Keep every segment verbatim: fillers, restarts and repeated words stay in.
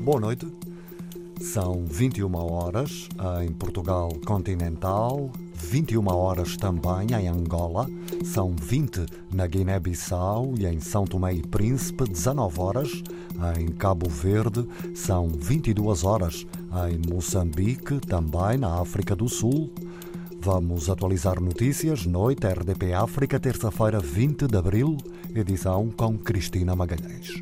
Boa noite. São vinte e uma horas em Portugal continental, vinte e uma horas também em Angola, são vinte na Guiné-Bissau e em São Tomé e Príncipe, dezanove horas em Cabo Verde, são vinte e duas horas em Moçambique, também na África do Sul. Vamos atualizar notícias, noite R D P África, terça-feira, vinte de abril, edição com Cristina Magalhães.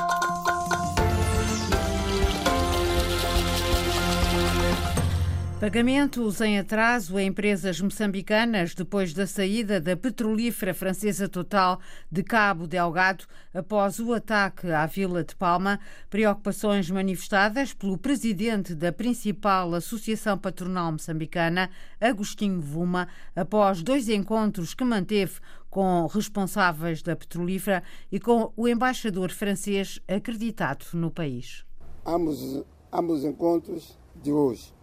Pagamentos em atraso a empresas moçambicanas depois da saída da petrolífera francesa Total de Cabo Delgado após o ataque à Vila de Palma. Preocupações manifestadas pelo presidente da principal associação patronal moçambicana, Agostinho Vuma, após dois encontros que manteve com responsáveis da petrolífera e com o embaixador francês acreditado no país. Ambos, ambos os encontros de hoje.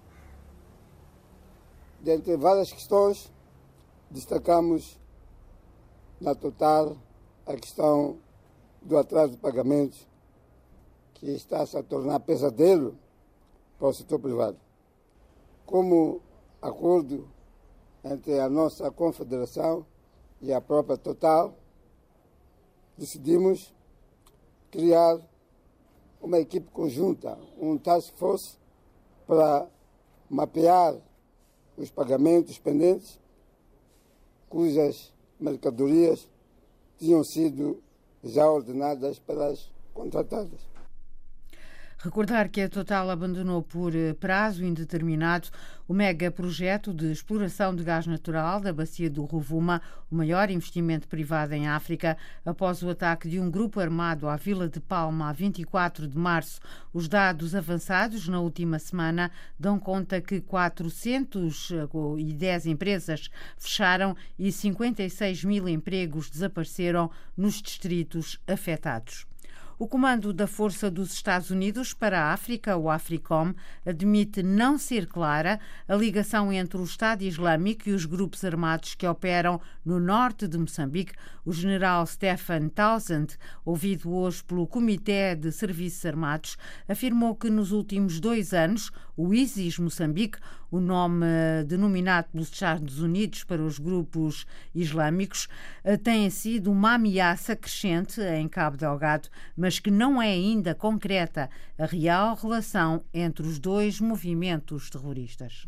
Dentre várias questões, destacamos na Total a questão do atraso de pagamentos, que está -se a tornar pesadelo para o setor privado. Como acordo entre a nossa confederação e a própria Total, decidimos criar uma equipe conjunta, um task force, para mapear os pagamentos pendentes, cujas mercadorias tinham sido já ordenadas pelas contratadas. Recordar que a Total abandonou por prazo indeterminado o megaprojeto de exploração de gás natural da bacia do Rovuma, o maior investimento privado em África, após o ataque de um grupo armado à Vila de Palma a vinte e quatro de março. Os dados avançados na última semana dão conta que quatrocentas e dez empresas fecharam e cinquenta e seis mil empregos desapareceram nos distritos afetados. O comando da Força dos Estados Unidos para a África, o AFRICOM, admite não ser clara a ligação entre o Estado Islâmico e os grupos armados que operam no norte de Moçambique. O general Stephen Townsend, ouvido hoje pelo Comitê de Serviços Armados, afirmou que nos últimos dois anos o ISIS Moçambique, o nome denominado pelos Estados Unidos para os grupos islâmicos, tem sido uma ameaça crescente em Cabo Delgado, mas que não é ainda concreta a real relação entre os dois movimentos terroristas.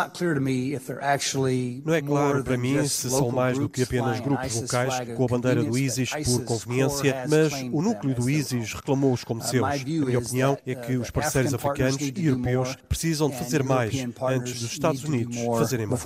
Não é claro para mim se são mais do que apenas grupos locais com a bandeira do ISIS por conveniência, mas o núcleo do ISIS reclamou-os como seus. A minha opinião é que os parceiros africanos e europeus precisam de fazer mais antes dos Estados Unidos fazerem mais.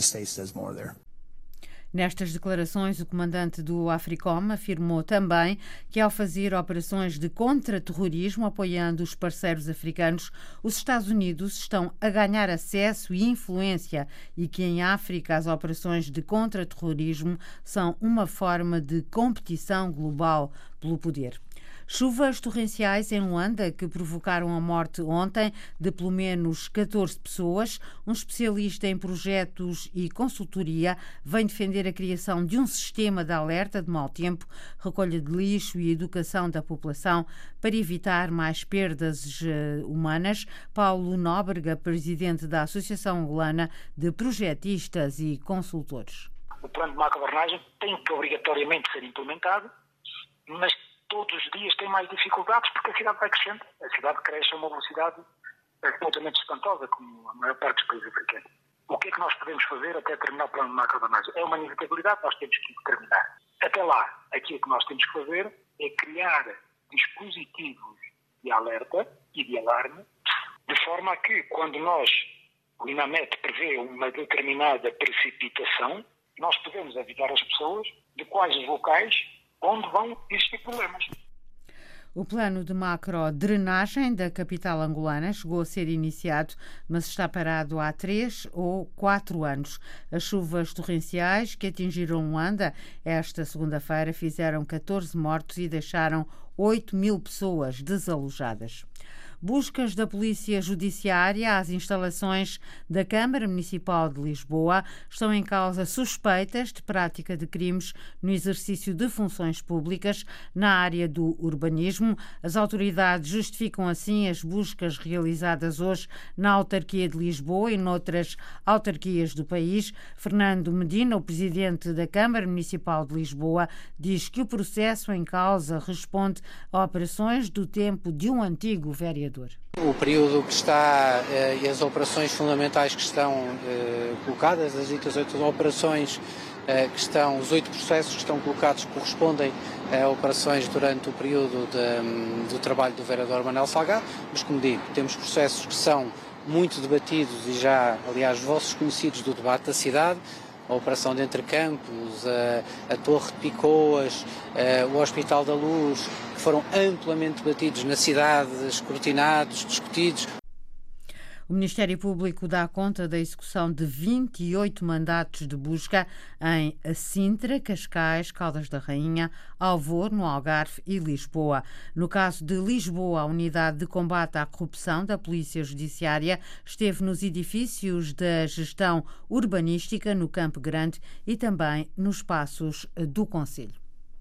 Nestas declarações, o comandante do AFRICOM afirmou também que, ao fazer operações de contra-terrorismo apoiando os parceiros africanos, os Estados Unidos estão a ganhar acesso e influência e que em África as operações de contra-terrorismo são uma forma de competição global pelo poder. Chuvas torrenciais em Luanda que provocaram a morte ontem de pelo menos catorze pessoas. Um especialista em projetos e consultoria vem defender a criação de um sistema de alerta de mau tempo, recolha de lixo e educação da população para evitar mais perdas humanas. Paulo Nóbrega, presidente da Associação Angolana de Projetistas e Consultores. O plano de macro-drenagem tem que obrigatoriamente ser implementado, mas todos os dias tem mais dificuldades porque a cidade vai crescendo. A cidade cresce a uma velocidade absolutamente espantosa, como a maior parte dos países africanos. O que é que nós podemos fazer até terminar o plano de macro-drenagem? É uma inevitabilidade, nós temos que terminar. Até lá, aquilo que nós temos que fazer é criar dispositivos de alerta e de alarme, de forma a que, quando nós, o INAMET prevê uma determinada precipitação, nós podemos avisar as pessoas de quais os locais onde vão existir problemas. O plano de macro-drenagem da capital angolana chegou a ser iniciado, mas está parado há três ou quatro anos. As chuvas torrenciais que atingiram Luanda esta segunda-feira fizeram catorze mortos e deixaram oito mil pessoas desalojadas. Buscas da Polícia Judiciária às instalações da Câmara Municipal de Lisboa. Estão em causa suspeitas de prática de crimes no exercício de funções públicas na área do urbanismo. As autoridades justificam assim as buscas realizadas hoje na autarquia de Lisboa e noutras autarquias do país. Fernando Medina, o presidente da Câmara Municipal de Lisboa, diz que o processo em causa responde a operações do tempo de um antigo vereador. O período que está eh, e as operações fundamentais que estão eh, colocadas, as ditas oito operações eh, que estão, os oito processos que estão colocados correspondem a operações durante o período de, do trabalho do vereador Manuel Salgado, mas como digo, temos processos que são muito debatidos e já, aliás, vossos conhecidos do debate da cidade, a operação de Entre Campos, a, a Torre de Picoas, a, o Hospital da Luz, que foram amplamente debatidos na cidade, escrutinados, discutidos. O Ministério Público dá conta da execução de vinte e oito mandatos de busca em Sintra, Cascais, Caldas da Rainha, Alvor, no Algarve e Lisboa. No caso de Lisboa, a Unidade de Combate à Corrupção da Polícia Judiciária esteve nos edifícios da gestão urbanística no Campo Grande e também nos espaços do Conselho.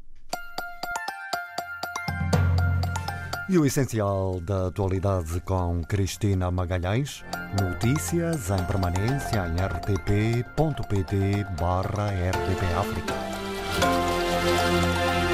E o essencial da atualidade com Cristina Magalhães. Notícias em permanência em r t p ponto p t barra r t p África.